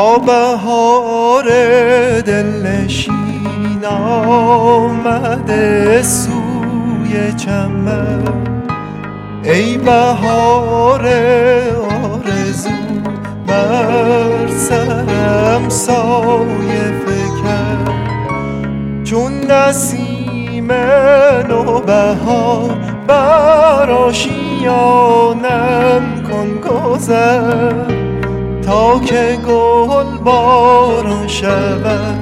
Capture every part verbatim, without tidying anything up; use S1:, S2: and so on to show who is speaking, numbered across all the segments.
S1: تا بهار دلنشین آمده سوی چمن، ای بهار آرزو بر سرم سایه فکن. چون نسیم نوبهار بر آشیانم کن گذر، تا که گل باران شود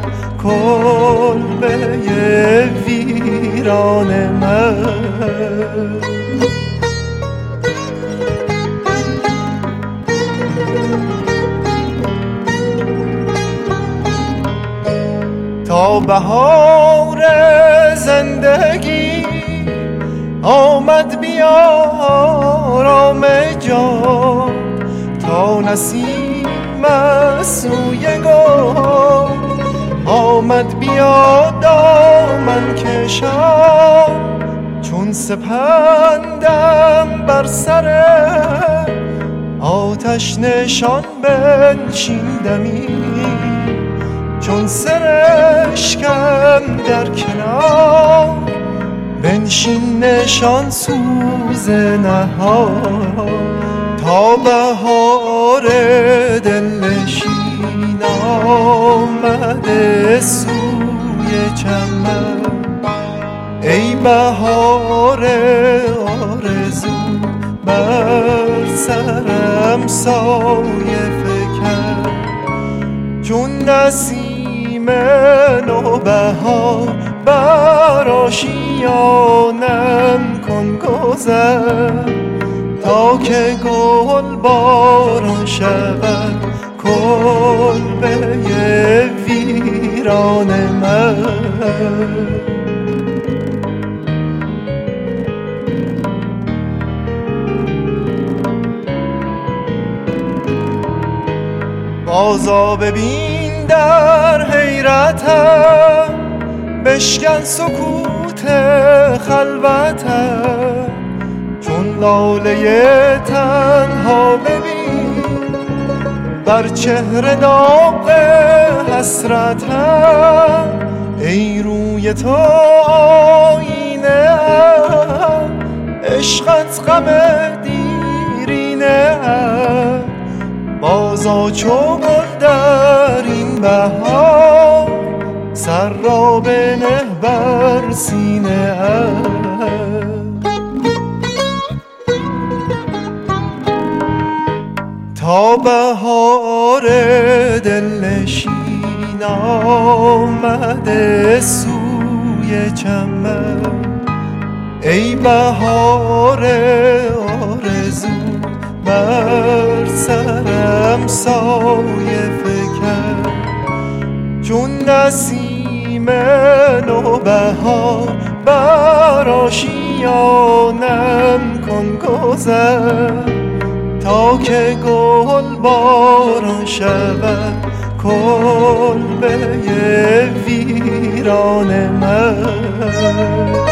S1: کلبه ویران من. تا بهار زندگی آمد بیارام جان، تا نسیم سوی گل آمد بیا دامن کشان. چون سپندم بر سر آتش نشان بنشیندمی، چون سرشکم در کنار بنشین نشان سوز نهان. تا بهار دلنشین آمده سوی چمن، ای بهار آرزو بر سرم سایه فکن. چون نسیم نوبهار بر آشیانم کن گذر، تا که گل باران شود کلبه ویران من. بازا ببین در حیرتم، بشکن سکوت خلوتم. چون لاله تنها ببین بر چهره داغ حسرتم، ای روی تو آینه ام، عشقت غم دیرینه ام. بازا چو گل در این بهار، سر را بنه بر سینه ام. تا بهار دلنشین آمده سوی چمن، ای بهار آرزو بر سرم سایه فکن. چون نسیم نوبهار بر آشیانم کن گذر، تا که گل باران شود کلبه ویران من.